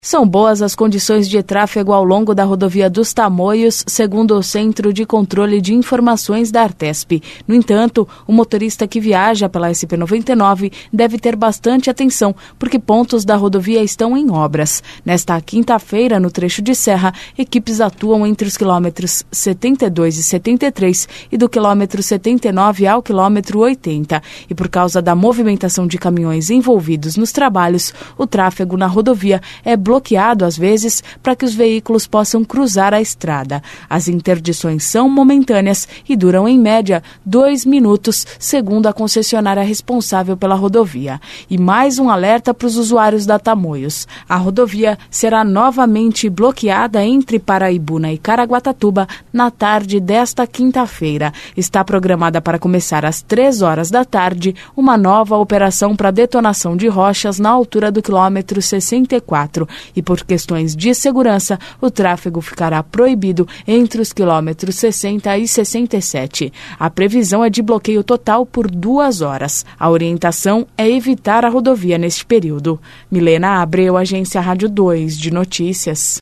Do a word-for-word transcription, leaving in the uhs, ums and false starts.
São boas as condições de tráfego ao longo da rodovia dos Tamoios, segundo o Centro de Controle de Informações da Artesp. No entanto, o motorista que viaja pela S P noventa e nove deve ter bastante atenção, porque pontos da rodovia estão em obras. Nesta quinta-feira, no trecho de serra, equipes atuam entre os quilômetros setenta e dois e setenta e três e do quilômetro setenta e nove ao quilômetro oitenta. E por causa da movimentação de caminhões envolvidos nos trabalhos, o tráfego na rodovia é bloqueado bloqueado às vezes para que os veículos possam cruzar a estrada. As interdições são momentâneas e duram em média dois minutos, segundo a concessionária responsável pela rodovia. E mais um alerta para os usuários da Tamoios. A rodovia será novamente bloqueada entre Paraibuna e Caraguatatuba na tarde desta quinta-feira. Está programada para começar às três horas da tarde uma nova operação para detonação de rochas na altura do quilômetro sessenta e quatro. E por questões de segurança, o tráfego ficará proibido entre os quilômetros sessenta e sessenta e sete. A previsão é de bloqueio total por duas horas. A orientação é evitar a rodovia neste período. Milena Abreu, Agência Rádio dois de Notícias.